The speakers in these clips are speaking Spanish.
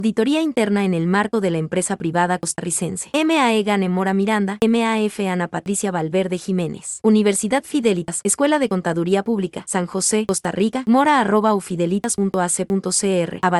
Auditoría interna en el marco de la empresa privada costarricense. MAE Gane Mora Miranda, MAF Ana Patricia Valverde Jiménez. Universidad Fidelitas, Escuela de Contaduría Pública, San José, Costa Rica, mora@ufidelitas.ac.cr, a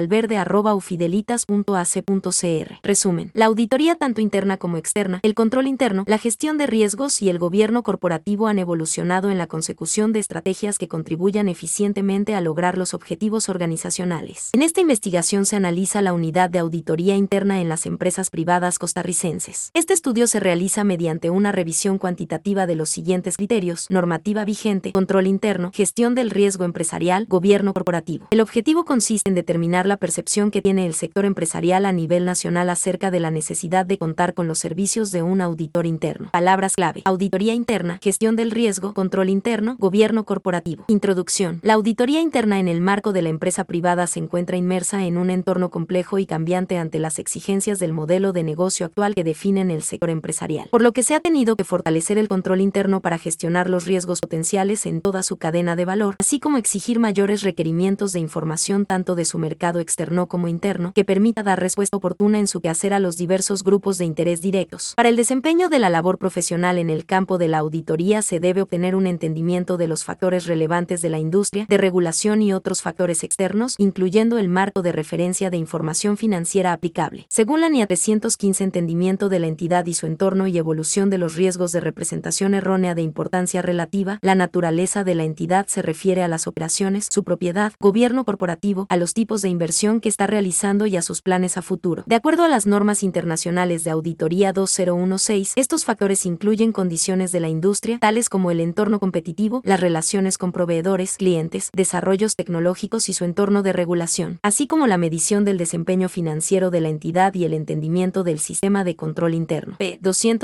valverde@ufidelitas.ac.cr. Resumen: la auditoría tanto interna como externa, el control interno, la gestión de riesgos y el gobierno corporativo han evolucionado en la consecución de estrategias que contribuyan eficientemente a lograr los objetivos organizacionales. En esta investigación se analiza la unidad de auditoría interna en las empresas privadas costarricenses. Este estudio se realiza mediante una revisión cuantitativa de los siguientes criterios: normativa vigente, control interno, gestión del riesgo empresarial, gobierno corporativo. El objetivo consiste en determinar la percepción que tiene el sector empresarial a nivel nacional acerca de la necesidad de contar con los servicios de un auditor interno. Palabras clave: auditoría interna, gestión del riesgo, control interno, gobierno corporativo. Introducción. La auditoría interna en el marco de la empresa privada se encuentra inmersa en un entorno complejo y cambiante ante las exigencias del modelo de negocio actual que definen el sector empresarial, por lo que se ha tenido que fortalecer el control interno para gestionar los riesgos potenciales en toda su cadena de valor, así como exigir mayores requerimientos de información tanto de su mercado externo como interno, que permita dar respuesta oportuna en su quehacer a los diversos grupos de interés directos. Para el desempeño de la labor profesional en el campo de la auditoría se debe obtener un entendimiento de los factores relevantes de la industria, de regulación y otros factores externos, incluyendo el marco de referencia de información financiera aplicable. Según la NIA 315, entendimiento de la entidad y su entorno y evolución de los riesgos de representación errónea de importancia relativa. La naturaleza de la entidad se refiere a las operaciones, su propiedad, gobierno corporativo, a los tipos de inversión que está realizando y a sus planes a futuro. De acuerdo a las normas internacionales de auditoría 2016, estos factores incluyen condiciones de la industria, tales como el entorno competitivo, las relaciones con proveedores, clientes, desarrollos tecnológicos y su entorno de regulación, así como la medición del desempeño financiero de la entidad y el entendimiento del sistema de control interno. P.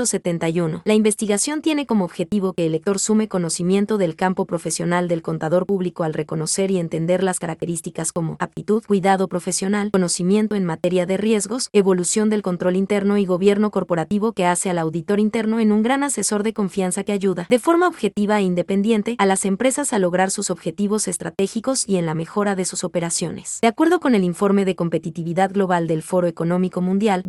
271. La investigación tiene como objetivo que el lector sume conocimiento del campo profesional del contador público al reconocer y entender las características como aptitud, cuidado profesional, conocimiento en materia de riesgos, evolución del control interno y gobierno corporativo que hace al auditor interno en un gran asesor de confianza que ayuda, de forma objetiva e independiente, a las empresas a lograr sus objetivos estratégicos y en la mejora de sus operaciones. De acuerdo con el informe de competitividad global del Foro Económico Mundial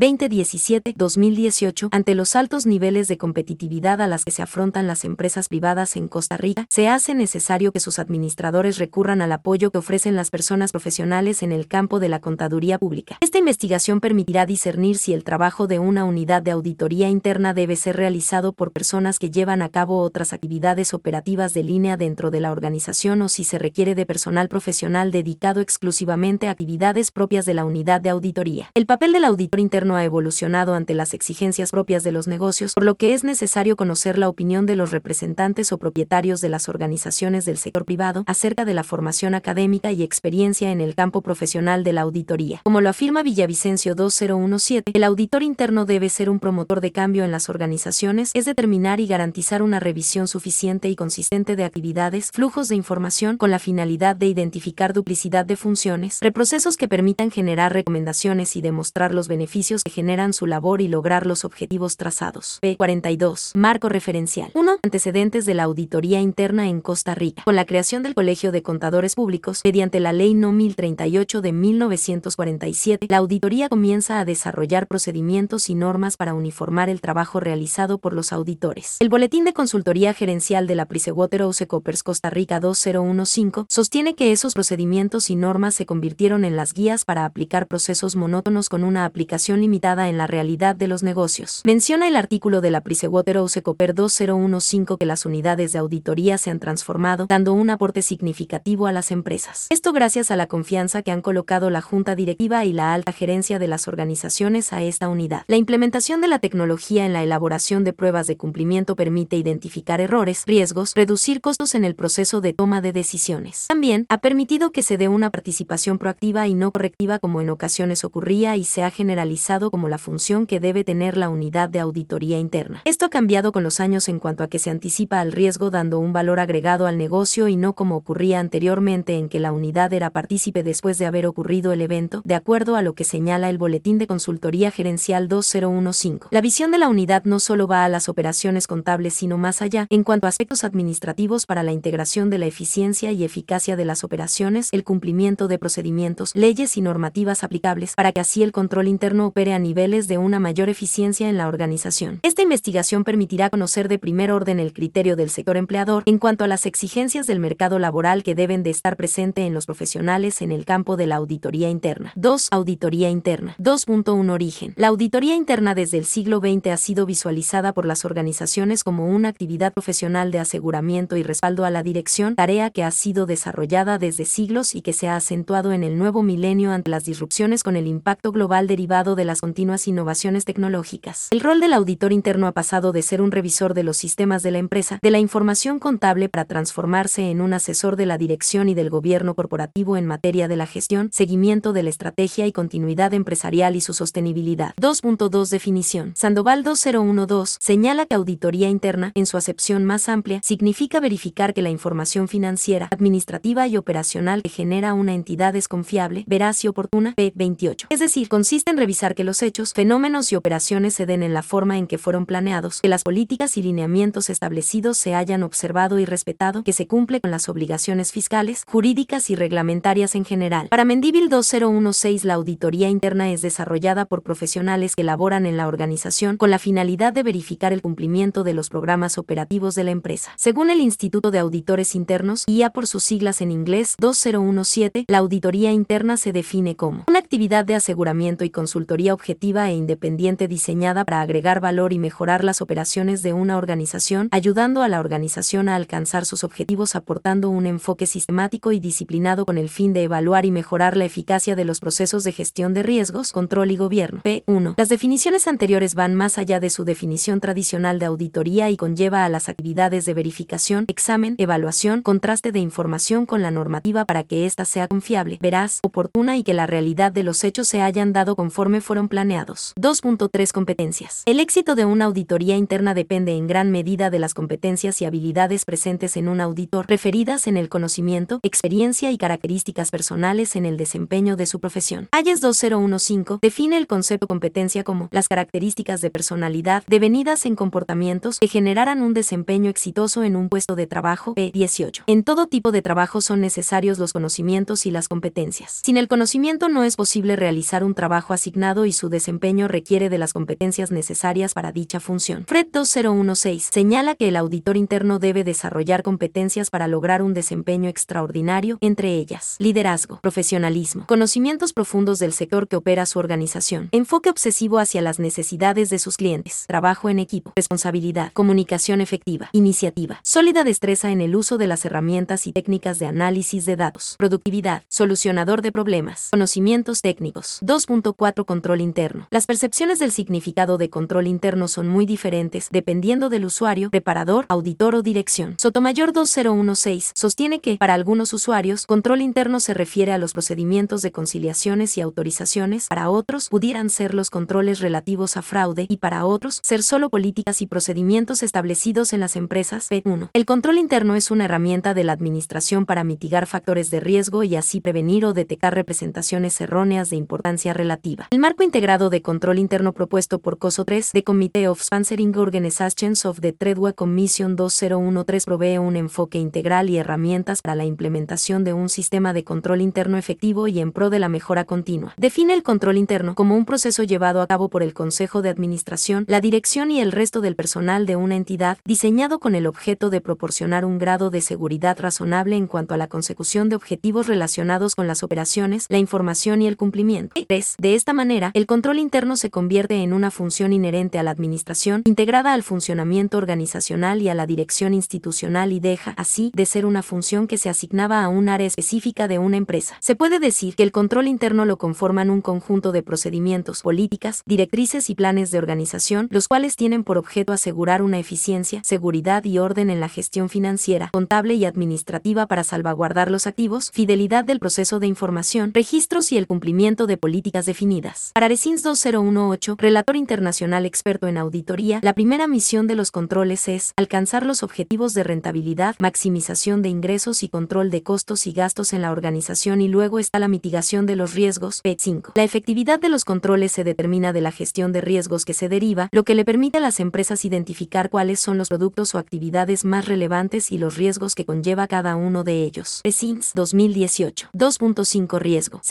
2017-2018, ante los altos niveles de competitividad a las que se afrontan las empresas privadas en Costa Rica, se hace necesario que sus administradores recurran al apoyo que ofrecen las personas profesionales en el campo de la contaduría pública. Esta investigación permitirá discernir si el trabajo de una unidad de auditoría interna debe ser realizado por personas que llevan a cabo otras actividades operativas de línea dentro de la organización o si se requiere de personal profesional dedicado exclusivamente a actividades propias de la unidad de auditoría. El papel del auditor interno ha evolucionado ante las exigencias propias de los negocios, por lo que es necesario conocer la opinión de los representantes o propietarios de las organizaciones del sector privado acerca de la formación académica y experiencia en el campo profesional de la auditoría. Como lo afirma Villavicencio 2017, el auditor interno debe ser un promotor de cambio en las organizaciones, es determinar y garantizar una revisión suficiente y consistente de actividades, flujos de información con la finalidad de identificar duplicidad de funciones, reprocesos que permitan generar recomendaciones y demostrar los beneficios que generan su labor y lograr los objetivos trazados. P. 42. Marco referencial. 1. Antecedentes de la auditoría interna en Costa Rica. Con la creación del Colegio de Contadores Públicos, mediante la Ley No. 1038 de 1947, la auditoría comienza a desarrollar procedimientos y normas para uniformar el trabajo realizado por los auditores. El Boletín de Consultoría Gerencial de la PricewaterhouseCoopers Costa Rica 2015 sostiene que esos procedimientos y normas se convirtieron en las guías para aplicar procesos monótonos con una aplicación limitada en la realidad de los negocios. Menciona el artículo de la PricewaterhouseCoopers 2015 que las unidades de auditoría se han transformado, dando un aporte significativo a las empresas. Esto gracias a la confianza que han colocado la junta directiva y la alta gerencia de las organizaciones a esta unidad. La implementación de la tecnología en la elaboración de pruebas de cumplimiento permite identificar errores, riesgos, reducir costos en el proceso de toma de decisiones. También ha permitido que se dé una participación proactiva y no correctiva como en ocasiones ocurría y se ha generalizado como la función que debe tener la unidad de auditoría interna. Esto ha cambiado con los años en cuanto a que se anticipa al riesgo dando un valor agregado al negocio y no como ocurría anteriormente en que la unidad era partícipe después de haber ocurrido el evento, de acuerdo a lo que señala el Boletín de Consultoría Gerencial 2015. La visión de la unidad no solo va a las operaciones contables sino más allá, en cuanto a aspectos administrativos para la integración de la eficiencia y eficacia de las operaciones, el cumplimiento de procedimientos, leyes y normativas aplicables aplicables para que así el control interno opere a niveles de una mayor eficiencia en la organización. Esta investigación permitirá conocer de primer orden el criterio del sector empleador en cuanto a las exigencias del mercado laboral que deben de estar presente en los profesionales en el campo de la auditoría interna. 2. Auditoría interna. 2.1 Origen. La auditoría interna desde el siglo XX ha sido visualizada por las organizaciones como una actividad profesional de aseguramiento y respaldo a la dirección, tarea que ha sido desarrollada desde siglos y que se ha acentuado en el nuevo milenio ante las disrupciones con el impacto global derivado de las continuas innovaciones tecnológicas. El rol del auditor interno ha pasado de ser un revisor de los sistemas de la empresa, de la información contable, para transformarse en un asesor de la dirección y del gobierno corporativo en materia de la gestión, seguimiento de la estrategia y continuidad empresarial y su sostenibilidad. 2.2 Definición. Sandoval 2012 señala que auditoría interna, en su acepción más amplia, significa verificar que la información financiera, administrativa y operacional que genera una entidad es confiable, veraz y oportuna. P. 28. Es decir, consiste en revisar que los hechos, fenómenos y operaciones se den en la forma en que fueron planeados, que las políticas y lineamientos establecidos se hayan observado y respetado, que se cumple con las obligaciones fiscales, jurídicas y reglamentarias en general. Para Mendívil 2016, la auditoría interna es desarrollada por profesionales que laboran en la organización con la finalidad de verificar el cumplimiento de los programas operativos de la empresa. Según el Instituto de Auditores Internos, IA por sus siglas en inglés, 2017, la auditoría interna se define como una actividad de aseguramiento y consultoría objetiva e independiente diseñada para agregar valor y mejorar las operaciones de una organización, ayudando a la organización a alcanzar sus objetivos, aportando un enfoque sistemático y disciplinado con el fin de evaluar y mejorar la eficacia de los procesos de gestión de riesgos, control y gobierno. P1. Las definiciones anteriores van más allá de su definición tradicional de auditoría y conlleva a las actividades de verificación, examen, evaluación, contraste de información con la normativa para que ésta sea confiable, veraz, oportuna y que la realidad de los hechos se hayan dado conforme fueron planeados. 2.3 Competencias. El éxito de una auditoría interna depende en gran medida de las competencias y habilidades presentes en un auditor, referidas en el conocimiento, experiencia y características personales en el desempeño de su profesión. Hayes 2015 define el concepto competencia como las características de personalidad devenidas en comportamientos que generaran un desempeño exitoso en un puesto de trabajo. P18. En todo tipo de trabajo son necesarios los conocimientos y las competencias. Sin el conocimiento no es posible realizar un trabajo asignado y su desempeño requiere de las competencias necesarias para dicha función. Fred 2016 señala que el auditor interno debe desarrollar competencias para lograr un desempeño extraordinario, entre ellas liderazgo, profesionalismo, conocimientos profundos del sector que opera su organización, enfoque obsesivo hacia las necesidades de sus clientes, trabajo en equipo, responsabilidad, comunicación efectiva, iniciativa, sólida destreza en el uso de las herramientas y técnicas de análisis de datos, productividad, solucionador de problemas, conocimientos técnicos. 2.4 Control interno. Las percepciones del significado de control interno son muy diferentes dependiendo del usuario, preparador, auditor o dirección. Sotomayor 2016 sostiene que, para algunos usuarios, control interno se refiere a los procedimientos de conciliaciones y autorizaciones, para otros pudieran ser los controles relativos a fraude y para otros ser solo políticas y procedimientos establecidos en las empresas. P1. El control interno es una herramienta de la administración para mitigar factores de riesgo y así prevenir o detectar representaciones erróneas de importancia relativa. El marco integrado de control interno propuesto por COSO 3 de Committee of Sponsoring Organizations of the Trade Commission 2013 provee un enfoque integral y herramientas para la implementación de un sistema de control interno efectivo y en pro de la mejora continua. Define el control interno como un proceso llevado a cabo por el Consejo de Administración, la dirección y el resto del personal de una entidad, diseñado con el objeto de proporcionar un grado de seguridad razonable en cuanto a la consecución de objetivos relacionados con las operaciones, la información y el cumplimiento. 3. De esta manera, el control interno se convierte en una función inherente a la administración, integrada al funcionamiento organizacional y a la dirección institucional y deja, así, de ser una función que se asignaba a un área específica de una empresa. Se puede decir que el control interno lo conforman un conjunto de procedimientos, políticas, directrices y planes de organización, los cuales tienen por objeto asegurar una eficiencia, seguridad y orden en la gestión financiera, contable y administrativa para salvaguardar los activos, fidelidad del proceso de información, registros y el cumplimiento de políticas definidas. Para Resins 2018, relator internacional experto en auditoría, la primera misión de los controles es alcanzar los objetivos de rentabilidad, maximización de ingresos y control de costos y gastos en la organización, y luego está la mitigación de los riesgos. P5. La efectividad de los controles se determina de la gestión de riesgos que se deriva, lo que le permite a las empresas identificar cuáles son los productos o actividades más relevantes y los riesgos que conlleva cada uno de ellos. Resins 2018. 2.5 Riesgo. Según la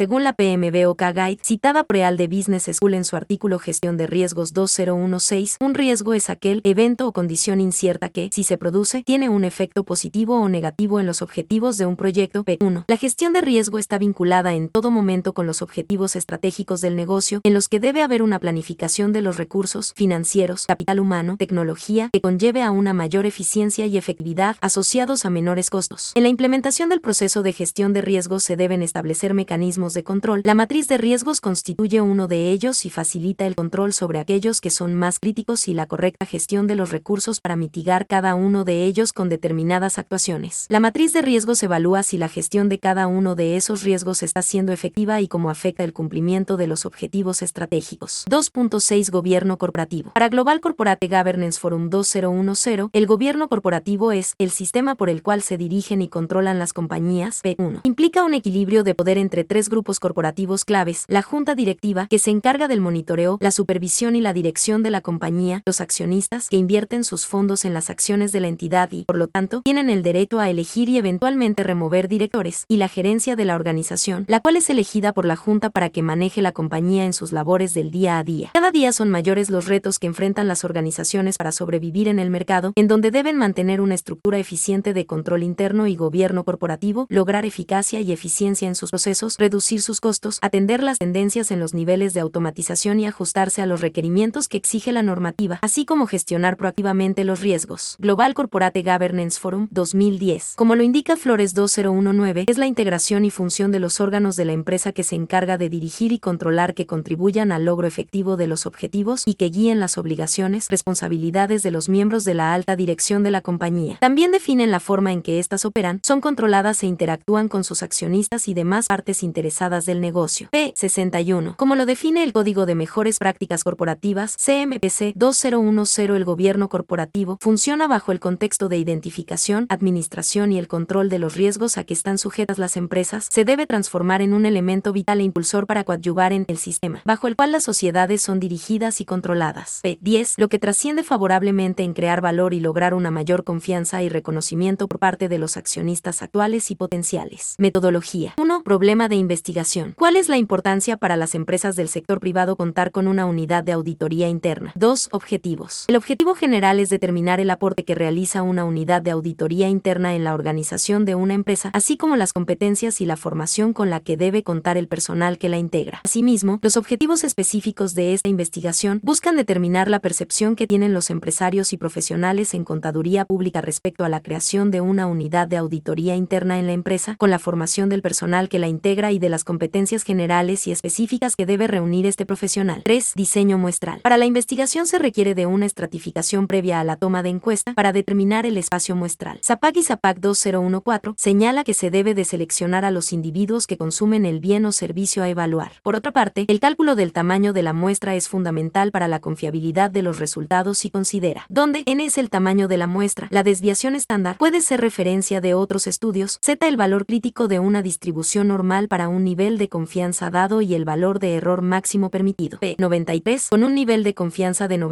PMBOK Guide, citada por EAL de Business School en su artículo Gestión de Riesgos 2016, un riesgo es aquel evento o condición incierta que, si se produce, tiene un efecto positivo o negativo en los objetivos de un proyecto. P1. La gestión de riesgo está vinculada en todo momento con los objetivos estratégicos del negocio, en los que debe haber una planificación de los recursos financieros, capital humano, tecnología, que conlleve a una mayor eficiencia y efectividad asociados a menores costos. En la implementación del proceso de gestión de riesgos se deben establecer mecanismos de control. La matriz de riesgos constituye uno de ellos y facilita el control sobre aquellos que son más críticos y la correcta gestión de los recursos para mitigar cada uno de ellos con determinadas actuaciones. La matriz de riesgos evalúa si la gestión de cada uno de esos riesgos está siendo efectiva y cómo afecta el cumplimiento de los objetivos estratégicos. 2.6 Gobierno corporativo. Para Global Corporate Governance Forum 2010, el gobierno corporativo es el sistema por el cual se dirigen y controlan las compañías. P1. Implica un equilibrio de poder entre tres grupos corporativos claves: la junta directiva, que se encarga del monitoreo, la supervisión y la dirección de la compañía; los accionistas, que invierten sus fondos en las acciones de la entidad y, por lo tanto, tienen el derecho a elegir y eventualmente remover directores; y la gerencia de la organización, la cual es elegida por la junta para que maneje la compañía en sus labores del día a día. Cada día son mayores los retos que enfrentan las organizaciones para sobrevivir en el mercado, en donde deben mantener una estructura eficiente de control interno y gobierno corporativo, lograr eficacia y eficiencia en sus procesos, reducir sus costos, atender las tendencias en los niveles de automatización y ajustarse a los requerimientos que exige la normativa, así como gestionar proactivamente los riesgos. Global Corporate Governance Forum 2010. Como lo indica Flores 2019, es la integración y función de los órganos de la empresa que se encarga de dirigir y controlar que contribuyan al logro efectivo de los objetivos y que guíen las obligaciones, responsabilidades de los miembros de la alta dirección de la compañía. También definen la forma en que éstas operan, son controladas e interactúan con sus accionistas y demás partes interesadas del negocio. P61. Como lo define el Código de Mejores Prácticas Corporativas, CMPC 2010, el gobierno corporativo funciona bajo el contexto de identificación, administración y el control de los riesgos a que están sujetas las empresas. Se debe transformar en un elemento vital e impulsor para coadyuvar en el sistema, bajo el cual las sociedades son dirigidas y controladas. P10. Lo que trasciende favorablemente en crear valor y lograr una mayor confianza y reconocimiento por parte de los accionistas actuales y potenciales. Metodología. 1. Problema de investigación. ¿Cuál es la importancia para las empresas del sector privado contar con una unidad de auditoría interna? 2. Objetivos. El objetivo general es determinar el aporte que realiza una unidad de auditoría interna en la organización de una empresa, así como las competencias y la formación con la que debe contar el personal que la integra. Asimismo, los objetivos específicos de esta investigación buscan determinar la percepción que tienen los empresarios y profesionales en contaduría pública respecto a la creación de una unidad de auditoría interna en la empresa, con la formación del personal que la integra y de las competencias generales y específicas que debe reunir este profesional. 3. Diseño muestral. Para la investigación se requiere de una estratificación previa a la toma de encuesta para determinar el espacio muestral. SAPAC y SAPAC 2014 señala que se debe de seleccionar a los individuos que consumen el bien o servicio a evaluar. Por otra parte, el cálculo del tamaño de la muestra es fundamental para la confiabilidad de los resultados y considera, donde n es el tamaño de la muestra, la desviación estándar puede ser referencia de otros estudios, z el valor crítico de una distribución normal para un nivel de confianza dado y el valor de error máximo permitido. P93, con un nivel de confianza de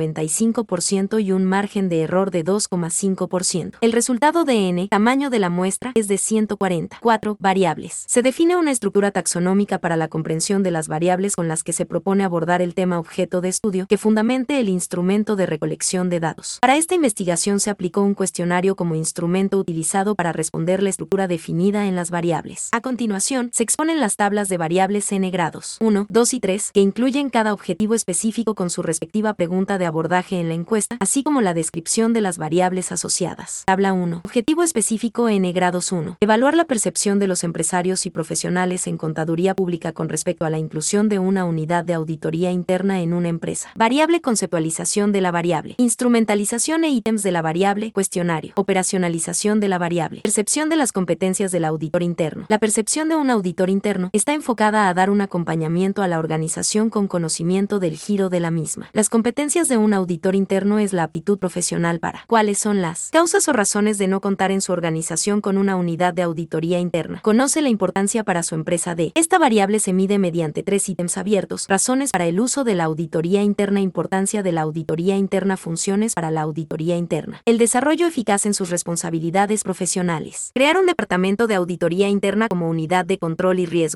95% y un margen de error de 2,5%. El resultado de n, tamaño de la muestra, es de 140. 4. Variables. Se define una estructura taxonómica para la comprensión de las variables con las que se propone abordar el tema objeto de estudio que fundamente el instrumento de recolección de datos. Para esta investigación se aplicó un cuestionario como instrumento utilizado para responder la estructura definida en las variables. A continuación, se exponen las tablas de variables n grados 1, 2 y 3, que incluyen cada objetivo específico con su respectiva pregunta de abordaje en la encuesta, así como la descripción de las variables asociadas. Tabla 1. Objetivo específico n grados 1. Evaluar la percepción de los empresarios y profesionales en contaduría pública con respecto a la inclusión de una unidad de auditoría interna en una empresa. Variable conceptualización de la variable. Instrumentalización e ítems de la variable. Cuestionario. Operacionalización de la variable. Percepción de las competencias del auditor interno. La percepción de un auditor interno está enfocada a dar un acompañamiento a la organización con conocimiento del giro de la misma. Las competencias de un auditor interno es la aptitud profesional para. ¿Cuáles son las causas o razones de no contar en su organización con una unidad de auditoría interna? Conoce la importancia para su empresa de. Esta variable se mide mediante 3 ítems abiertos: razones para el uso de la auditoría interna, importancia de la auditoría interna, funciones para la auditoría interna. El desarrollo eficaz en sus responsabilidades profesionales. Crear un departamento de auditoría interna como unidad de control y riesgo. ¿Qué funciones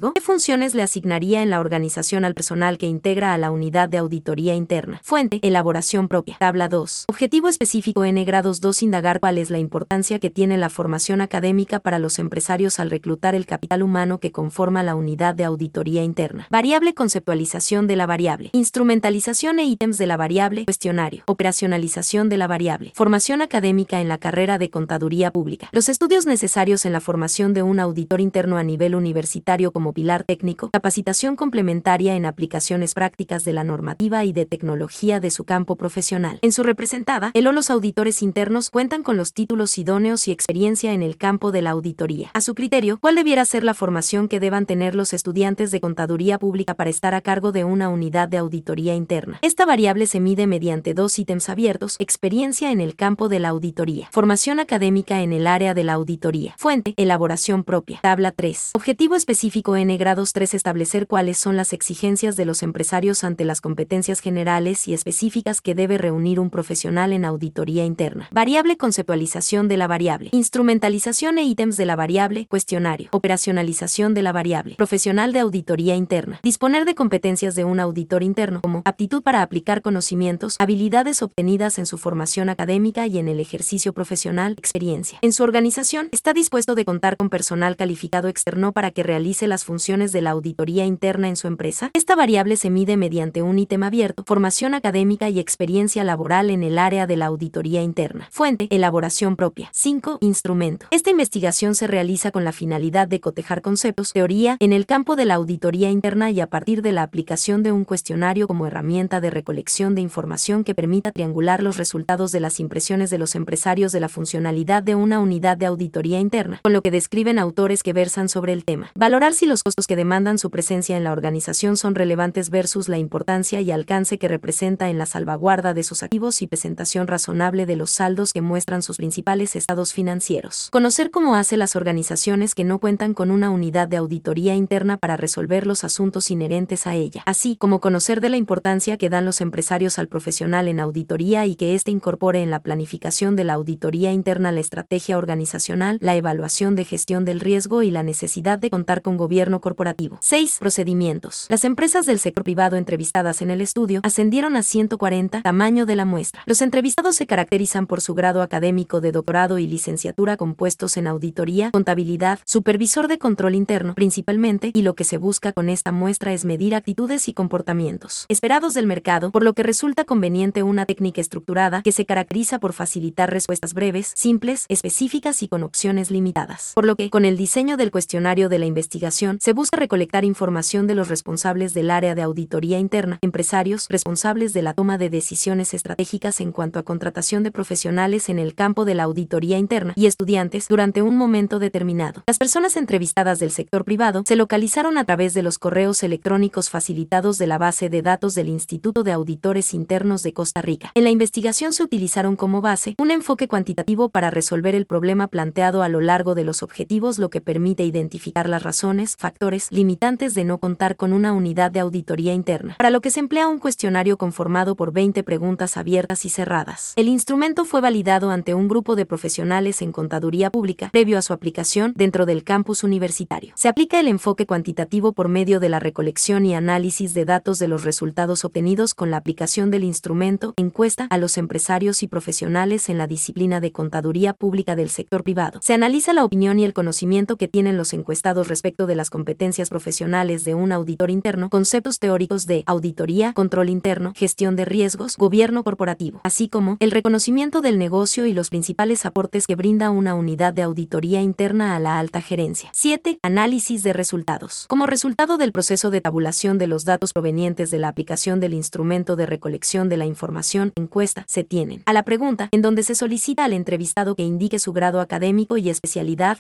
funciones le asignaría en la organización al personal que integra a la unidad de auditoría interna? Fuente: elaboración propia. Tabla 2. Objetivo específico N grados 2. Indagar cuál es la importancia que tiene la formación académica para los empresarios al reclutar el capital humano que conforma la unidad de auditoría interna. Variable: conceptualización de la variable. Instrumentalización e ítems de la variable. Cuestionario. Operacionalización de la variable. Formación académica en la carrera de contaduría pública. Los estudios necesarios en la formación de un auditor interno a nivel universitario como pilar técnico. Capacitación complementaria en aplicaciones prácticas de la normativa y de tecnología de su campo profesional. En su representada, los auditores internos cuentan con los títulos idóneos y experiencia en el campo de la auditoría. A su criterio, ¿cuál debiera ser la formación que deban tener los estudiantes de contaduría pública para estar a cargo de una unidad de auditoría interna? Esta variable se mide mediante dos ítems abiertos: experiencia en el campo de la auditoría, formación académica en el área de la auditoría. Fuente: elaboración propia. Tabla 3. Objetivo específico N grados 3. Establecer cuáles son las exigencias de los empresarios ante las competencias generales y específicas que debe reunir un profesional en auditoría interna. Variable: conceptualización de la variable. Instrumentalización e ítems de la variable. Cuestionario. Operacionalización de la variable. Profesional de auditoría interna. Disponer de competencias de un auditor interno como aptitud para aplicar conocimientos, habilidades obtenidas en su formación académica y en el ejercicio profesional, experiencia. En su organización, está dispuesto de contar con personal calificado externo para que realice las funciones de la auditoría interna en su empresa. Esta variable se mide mediante un ítem abierto: formación académica y experiencia laboral en el área de la auditoría interna. Fuente: elaboración propia. 5. Instrumento. Esta investigación se realiza con la finalidad de cotejar conceptos, teoría, en el campo de la auditoría interna y a partir de la aplicación de un cuestionario como herramienta de recolección de información que permita triangular los resultados de las impresiones de los empresarios de la funcionalidad de una unidad de auditoría interna, con lo que describen autores que versan sobre el tema. Valorar si los costos que demandan su presencia en la organización son relevantes versus la importancia y alcance que representa en la salvaguarda de sus activos y presentación razonable de los saldos que muestran sus principales estados financieros. Conocer cómo hace las organizaciones que no cuentan con una unidad de auditoría interna para resolver los asuntos inherentes a ella, así como conocer de la importancia que dan los empresarios al profesional en auditoría y que éste incorpore en la planificación de la auditoría interna la estrategia organizacional, la evaluación de gestión del riesgo y la necesidad de contar con gobierno corporativo. 6. Procedimientos. Las empresas del sector privado entrevistadas en el estudio ascendieron a 140. Tamaño de la muestra. Los entrevistados se caracterizan por su grado académico de doctorado y licenciatura con puestos en auditoría, contabilidad, supervisor de control interno, principalmente, y lo que se busca con esta muestra es medir actitudes y comportamientos esperados del mercado, por lo que resulta conveniente una técnica estructurada que se caracteriza por facilitar respuestas breves, simples, específicas y con opciones limitadas. Por lo que, con el diseño del cuestionario de la investigación, se busca recolectar información de los responsables del área de auditoría interna, empresarios, responsables de la toma de decisiones estratégicas en cuanto a contratación de profesionales en el campo de la auditoría interna y estudiantes durante un momento determinado. Las personas entrevistadas del sector privado se localizaron a través de los correos electrónicos facilitados de la base de datos del Instituto de Auditores Internos de Costa Rica. En la investigación se utilizaron como base un enfoque cuantitativo para resolver el problema planteado a lo largo de los objetivos, lo que permite identificar las razones, factores, limitantes de no contar con una unidad de auditoría interna, para lo que se emplea un cuestionario conformado por 20 preguntas abiertas y cerradas. El instrumento fue validado ante un grupo de profesionales en contaduría pública previo a su aplicación dentro del campus universitario. Se aplica el enfoque cuantitativo por medio de la recolección y análisis de datos de los resultados obtenidos con la aplicación del instrumento encuesta a los empresarios y profesionales en la disciplina de contaduría pública del sector privado. Se analiza la opinión y el conocimiento que tienen los encuestados respecto de las competencias profesionales de un auditor interno, conceptos teóricos de auditoría, control interno, gestión de riesgos, gobierno corporativo, así como el reconocimiento del negocio y los principales aportes que brinda una unidad de auditoría interna a la alta gerencia. 7. Análisis de resultados. Como resultado del proceso de tabulación de los datos provenientes de la aplicación del instrumento de recolección de la información encuesta, se tienen a la pregunta, en donde se solicita al entrevistado que indique su grado académico y especialidad.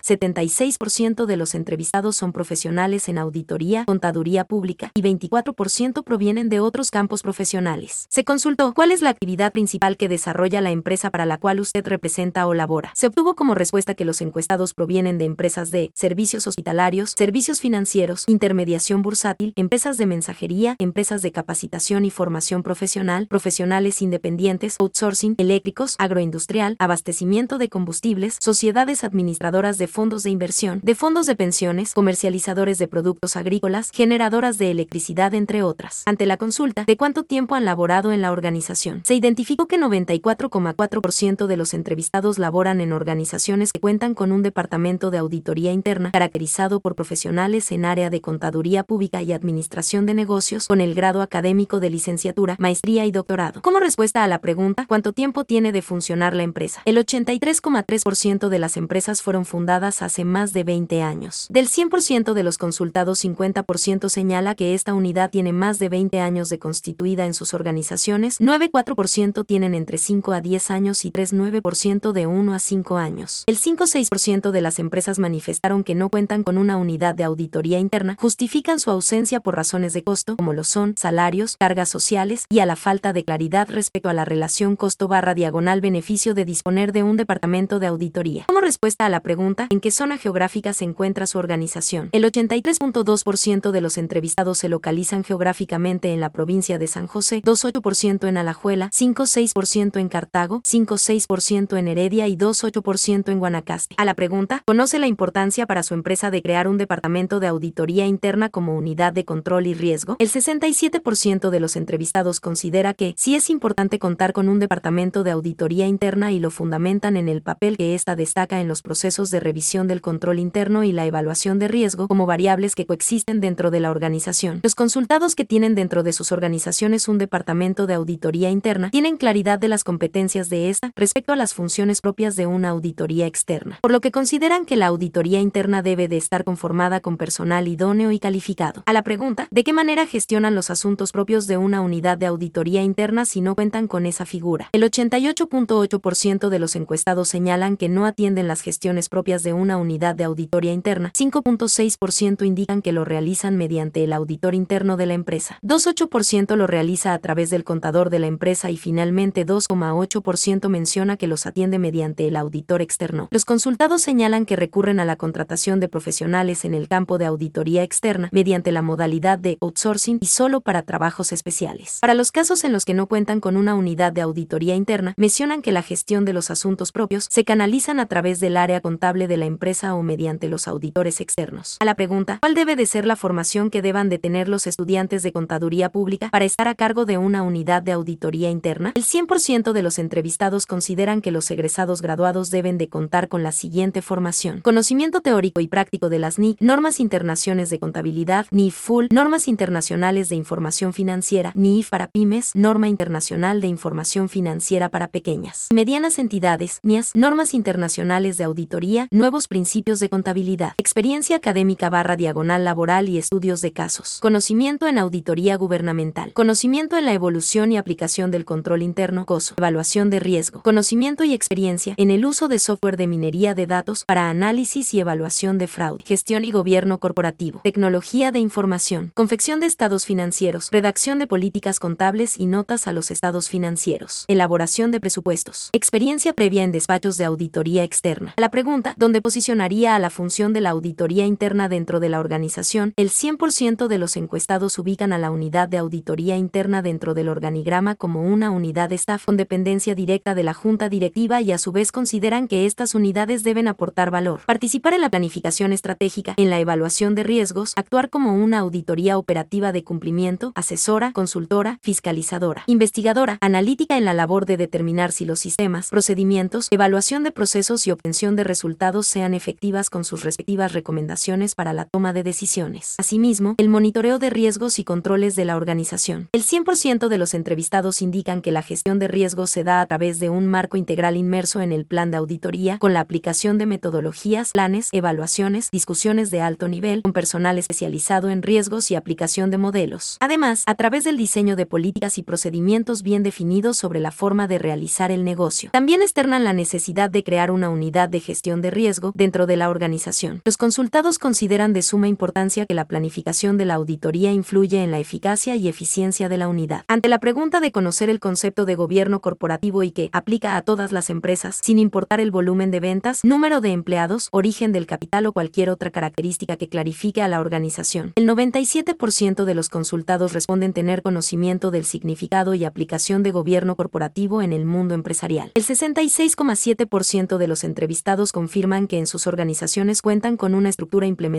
76% de los entrevistados son profesionales en auditoría, contaduría pública y 24% provienen de otros campos profesionales. Se consultó cuál es la actividad principal que desarrolla la empresa para la cual usted representa o labora. Se obtuvo como respuesta que los encuestados provienen de empresas de servicios hospitalarios, servicios financieros, intermediación bursátil, empresas de mensajería, empresas de capacitación y formación profesional, profesionales independientes, outsourcing, eléctricos, agroindustrial, abastecimiento de combustibles, sociedades administradoras de fondos de inversión, de fondos de pensiones, comercializadores de productos productos agrícolas, generadoras de electricidad, entre otras. Ante la consulta de cuánto tiempo han laborado en la organización, se identificó que 94,4% de los entrevistados laboran en organizaciones que cuentan con un departamento de auditoría interna caracterizado por profesionales en área de contaduría pública y administración de negocios con el grado académico de licenciatura, maestría y doctorado. Como respuesta a la pregunta, ¿cuánto tiempo tiene de funcionar la empresa? El 83,3% de las empresas fueron fundadas hace más de 20 años. Del 100% de los consultados, 50% señala que esta unidad tiene más de 20 años de constituida en sus organizaciones, 9,4% tienen entre 5 a 10 años y 3,9% de 1 a 5 años. El 5,6% de las empresas manifestaron que no cuentan con una unidad de auditoría interna, justifican su ausencia por razones de costo, como lo son salarios, cargas sociales y a la falta de claridad respecto a la relación costo/beneficio de disponer de un departamento de auditoría. Como respuesta a la pregunta, ¿en qué zona geográfica se encuentra su organización? El 83,2% de los entrevistados se localizan geográficamente en la provincia de San José, 2,8% en Alajuela, 5,6% en Cartago, 5,6% en Heredia y 2,8% en Guanacaste. A la pregunta, ¿conoce la importancia para su empresa de crear un departamento de auditoría interna como unidad de control y riesgo? El 67% de los entrevistados considera que sí es importante contar con un departamento de auditoría interna y lo fundamentan en el papel que ésta destaca en los procesos de revisión del control interno y la evaluación de riesgo como variables que coexisten dentro de la organización. Los consultados que tienen dentro de sus organizaciones un departamento de auditoría interna tienen claridad de las competencias de esta respecto a las funciones propias de una auditoría externa, por lo que consideran que la auditoría interna debe de estar conformada con personal idóneo y calificado. A la pregunta, ¿de qué manera gestionan los asuntos propios de una unidad de auditoría interna si no cuentan con esa figura? El 88,8% de los encuestados señalan que no atienden las gestiones propias de una unidad de auditoría interna, 5,6% indican que lo realizan mediante el auditor interno de la empresa, 2,8% lo realiza a través del contador de la empresa y finalmente 2,8% menciona que los atiende mediante el auditor externo. Los consultados señalan que recurren a la contratación de profesionales en el campo de auditoría externa mediante la modalidad de outsourcing y solo para trabajos especiales. Para los casos en los que no cuentan con una unidad de auditoría interna, mencionan que la gestión de los asuntos propios se canalizan a través del área contable de la empresa o mediante los auditores externos. A la pregunta, ¿cuál debe de ser la formación que deban de tener los estudiantes de contaduría pública para estar a cargo de una unidad de auditoría interna? El 100% de los entrevistados consideran que los egresados graduados deben de contar con la siguiente formación: conocimiento teórico y práctico de las NIC, normas internacionales de contabilidad, NIF Full, normas internacionales de información financiera, NIF para pymes, norma internacional de información financiera para pequeñas y medianas entidades, NIAS, normas internacionales de auditoría, nuevos principios de contabilidad, experiencia académica/laboral y estudios de casos, conocimiento en auditoría gubernamental, conocimiento en la evolución y aplicación del control interno, COSO, evaluación de riesgo, conocimiento y experiencia en el uso de software de minería de datos para análisis y evaluación de fraude, gestión y gobierno corporativo, tecnología de información, confección de estados financieros, redacción de políticas contables y notas a los estados financieros, elaboración de presupuestos, experiencia previa en despachos de auditoría externa. A la pregunta, ¿dónde posicionaría a la función de la auditoría interna dentro de la organización? El 100% de los encuestados ubican a la unidad de auditoría interna dentro del organigrama como una unidad de staff con dependencia directa de la junta directiva y a su vez consideran que estas unidades deben aportar valor, participar en la planificación estratégica, en la evaluación de riesgos, actuar como una auditoría operativa de cumplimiento, asesora, consultora, fiscalizadora, investigadora, analítica en la labor de determinar si los sistemas, procedimientos, evaluación de procesos y obtención de resultados sean efectivas con sus respectivas recomendaciones para la toma de decisiones. Asimismo, el monitoreo de riesgos y controles de la organización. El 100% de los entrevistados indican que la gestión de riesgos se da a través de un marco integral inmerso en el plan de auditoría, con la aplicación de metodologías, planes, evaluaciones, discusiones de alto nivel, con personal especializado en riesgos y aplicación de modelos. Además, a través del diseño de políticas y procedimientos bien definidos sobre la forma de realizar el negocio. También externan la necesidad de crear una unidad de gestión de riesgo dentro de la organización. Los consultados consideran de suma importancia que la planificación de la auditoría influye en la eficacia y eficiencia de la unidad. Ante la pregunta de conocer el concepto de gobierno corporativo y que aplica a todas las empresas, sin importar el volumen de ventas, número de empleados, origen del capital o cualquier otra característica que clarifique a la organización, el 97% de los consultados responden tener conocimiento del significado y aplicación de gobierno corporativo en el mundo empresarial. El 66,7% de los entrevistados confirman que en sus organizaciones cuentan con una estructura implementada de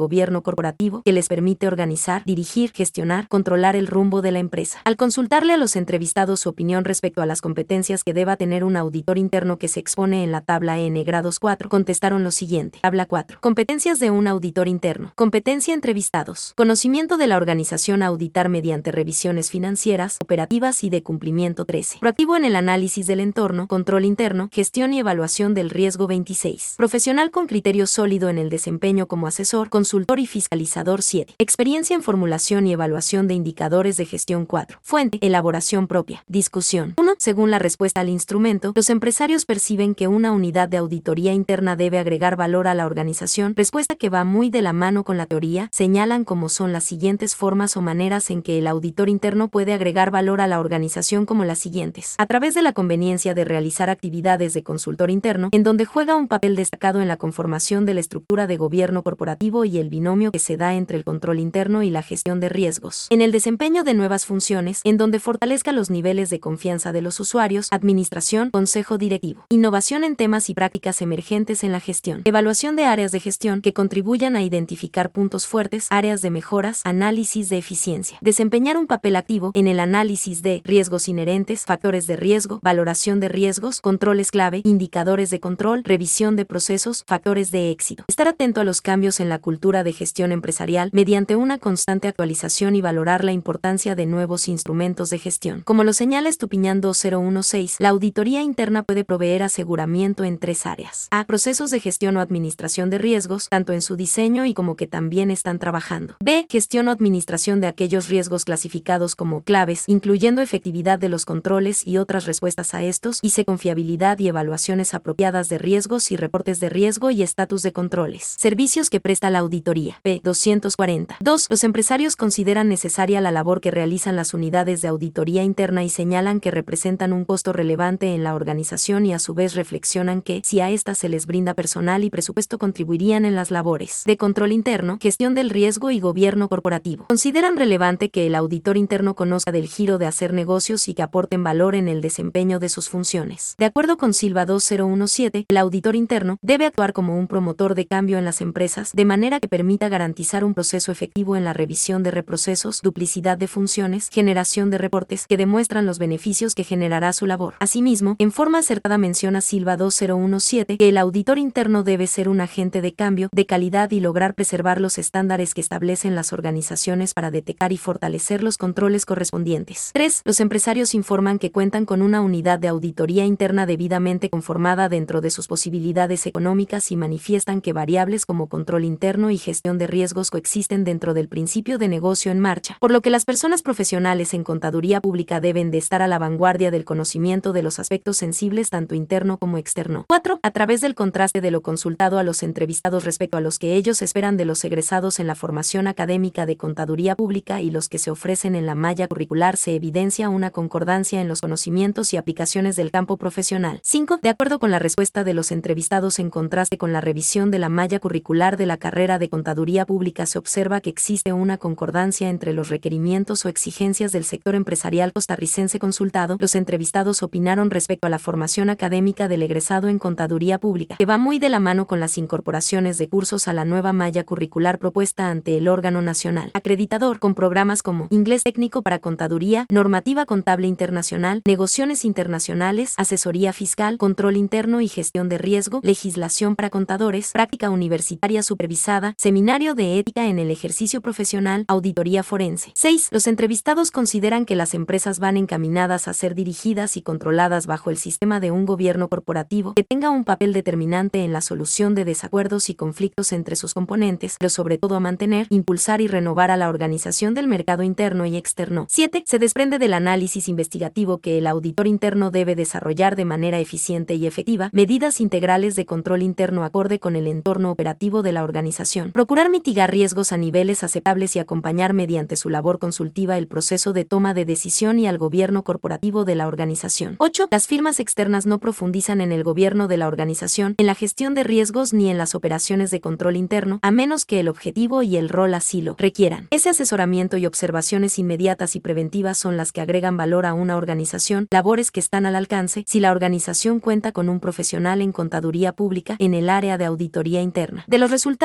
gobierno corporativo que les permite organizar, dirigir, gestionar, controlar el rumbo de la empresa. Al consultarle a los entrevistados su opinión respecto a las competencias que deba tener un auditor interno que se expone en la tabla N grados 4, contestaron lo siguiente. Tabla 4. Competencias de un auditor interno. Competencia entrevistados. Conocimiento de la organización a auditar mediante revisiones financieras, operativas y de cumplimiento 13. Proactivo en el análisis del entorno, control interno, gestión y evaluación del riesgo 26. Profesional con criterio sólido en el desempeño como asesor, consultor y fiscalizador 7. Experiencia en formulación y evaluación de indicadores de gestión 4. Fuente, elaboración propia. Discusión. 1. Según la respuesta al instrumento, los empresarios perciben que una unidad de auditoría interna debe agregar valor a la organización, respuesta que va muy de la mano con la teoría, señalan como son las siguientes formas o maneras en que el auditor interno puede agregar valor a la organización como las siguientes. A través de la conveniencia de realizar actividades de consultor interno, en donde juega un papel destacado en la conformación de la estructura de gobierno corporativo y el binomio que se da entre el control interno y la gestión de riesgos. En el desempeño de nuevas funciones, en donde fortalezca los niveles de confianza de los usuarios, administración, consejo directivo. Innovación en temas y prácticas emergentes en la gestión. Evaluación de áreas de gestión que contribuyan a identificar puntos fuertes, áreas de mejoras, análisis de eficiencia. Desempeñar un papel activo en el análisis de riesgos inherentes, factores de riesgo, valoración de riesgos, controles clave, indicadores de control, revisión de procesos, factores de éxito. Estar atento a los cambios en la cultura de gestión empresarial mediante una constante actualización y valorar la importancia de nuevos instrumentos de gestión. Como lo señala Estupiñán 2016, la auditoría interna puede proveer aseguramiento en 3 áreas. A. Procesos de gestión o administración de riesgos, tanto en su diseño y como que también están trabajando. B. Gestión o administración de aquellos riesgos clasificados como claves, incluyendo efectividad de los controles y otras respuestas a estos, y C. Confiabilidad y evaluaciones apropiadas de riesgos y reportes de riesgo y estatus de controles. Servicios que presta la auditoría. P. 240. 2. Los empresarios consideran necesaria la labor que realizan las unidades de auditoría interna y señalan que representan un costo relevante en la organización y a su vez reflexionan que, si a estas se les brinda personal y presupuesto, contribuirían en las labores de control interno, gestión del riesgo y gobierno corporativo. Consideran relevante que el auditor interno conozca del giro de hacer negocios y que aporten valor en el desempeño de sus funciones. De acuerdo con Silva 2017, el auditor interno debe actuar como un promotor de cambio en las empresas, de manera que permita garantizar un proceso efectivo en la revisión de reprocesos, duplicidad de funciones, generación de reportes que demuestran los beneficios que generará su labor. Asimismo, en forma acertada menciona Silva 2017 que el auditor interno debe ser un agente de cambio, de calidad y lograr preservar los estándares que establecen las organizaciones para detectar y fortalecer los controles correspondientes. 3. Los empresarios informan que cuentan con una unidad de auditoría interna debidamente conformada dentro de sus posibilidades económicas y manifiestan que variables como control interno y gestión de riesgos coexisten dentro del principio de negocio en marcha, por lo que las personas profesionales en contaduría pública deben de estar a la vanguardia del conocimiento de los aspectos sensibles tanto interno como externo. 4. A través del contraste de lo consultado a los entrevistados respecto a los que ellos esperan de los egresados en la formación académica de contaduría pública y los que se ofrecen en la malla curricular se evidencia una concordancia en los conocimientos y aplicaciones del campo profesional. 5. De acuerdo con la respuesta de los entrevistados en contraste con la revisión de la malla curricular de la carrera de contaduría pública se observa que existe una concordancia entre los requerimientos o exigencias del sector empresarial costarricense consultado. Los entrevistados opinaron respecto a la formación académica del egresado en contaduría pública, que va muy de la mano con las incorporaciones de cursos a la nueva malla curricular propuesta ante el órgano nacional acreditador, con programas como Inglés Técnico para Contaduría, Normativa Contable Internacional, Negociaciones Internacionales, Asesoría Fiscal, Control Interno y Gestión de Riesgo, Legislación para Contadores, Práctica Universitaria Supervisada, Seminario de Ética en el Ejercicio Profesional, Auditoría Forense. 6. Los entrevistados consideran que las empresas van encaminadas a ser dirigidas y controladas bajo el sistema de un gobierno corporativo que tenga un papel determinante en la solución de desacuerdos y conflictos entre sus componentes, pero sobre todo a mantener, impulsar y renovar a la organización del mercado interno y externo. 7. Se desprende del análisis investigativo que el auditor interno debe desarrollar de manera eficiente y efectiva medidas integrales de control interno acorde con el entorno operativo de la organización. Procurar mitigar riesgos a niveles aceptables y acompañar mediante su labor consultiva el proceso de toma de decisión y al gobierno corporativo de la organización. 8. Las firmas externas no profundizan en el gobierno de la organización, en la gestión de riesgos ni en las operaciones de control interno, a menos que el objetivo y el rol así lo requieran. Ese asesoramiento y observaciones inmediatas y preventivas son las que agregan valor a una organización, labores que están al alcance si la organización cuenta con un profesional en contaduría pública en el área de auditoría interna. De los resultados obtenidos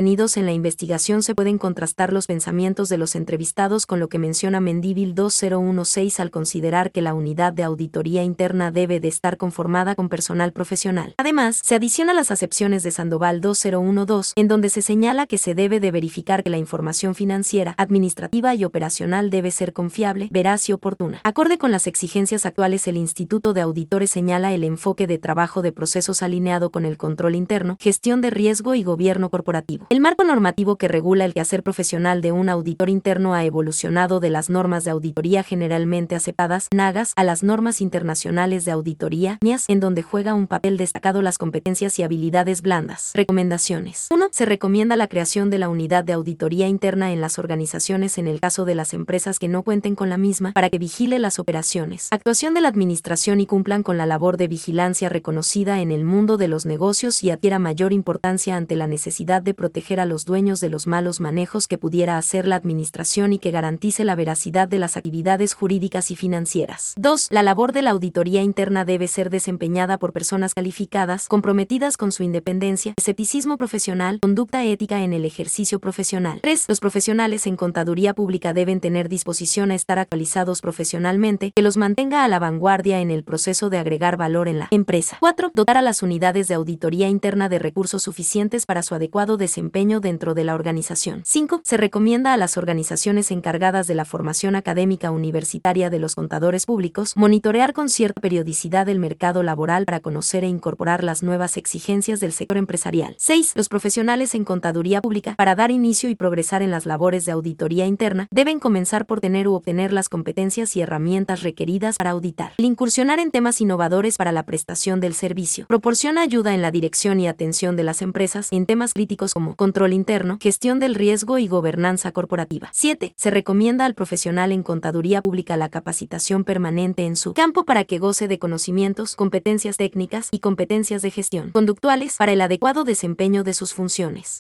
contenidos en la investigación se pueden contrastar los pensamientos de los entrevistados con lo que menciona Mendívil 2016 al considerar que la unidad de auditoría interna debe de estar conformada con personal profesional. Además, se adiciona las acepciones de Sandoval 2012, en donde se señala que se debe de verificar que la información financiera, administrativa y operacional debe ser confiable, veraz y oportuna. Acorde con las exigencias actuales, el Instituto de Auditores señala el enfoque de trabajo de procesos alineado con el control interno, gestión de riesgo y gobierno corporativo. El marco normativo que regula el quehacer profesional de un auditor interno ha evolucionado de las normas de auditoría generalmente aceptadas, NAGAS, a las normas internacionales de auditoría, NIAS, en donde juega un papel destacado las competencias y habilidades blandas. Recomendaciones. 1. Se recomienda la creación de la unidad de auditoría interna en las organizaciones en el caso de las empresas que no cuenten con la misma para que vigile las operaciones, actuación de la administración y cumplan con la labor de vigilancia reconocida en el mundo de los negocios y adquiera mayor importancia ante la necesidad de proteger a los dueños de los malos manejos que pudiera hacer la administración y que garantice la veracidad de las actividades jurídicas y financieras. 2. La labor de la auditoría interna debe ser desempeñada por personas calificadas, comprometidas con su independencia, escepticismo profesional, conducta ética en el ejercicio profesional. 3. Los profesionales en contaduría pública deben tener disposición a estar actualizados profesionalmente, que los mantenga a la vanguardia en el proceso de agregar valor en la empresa. 4. Dotar a las unidades de auditoría interna de recursos suficientes para su adecuado desempeño dentro de la organización. 5. Se recomienda a las organizaciones encargadas de la formación académica universitaria de los contadores públicos monitorear con cierta periodicidad el mercado laboral para conocer e incorporar las nuevas exigencias del sector empresarial. 6. Los profesionales en contaduría pública, para dar inicio y progresar en las labores de auditoría interna, deben comenzar por tener u obtener las competencias y herramientas requeridas para auditar. El incursionar en temas innovadores para la prestación del servicio proporciona ayuda en la dirección y atención de las empresas en temas críticos como control interno, gestión del riesgo y gobernanza corporativa. 7. Se recomienda al profesional en contaduría pública la capacitación permanente en su campo para que goce de conocimientos, competencias técnicas y competencias de gestión conductuales para el adecuado desempeño de sus funciones.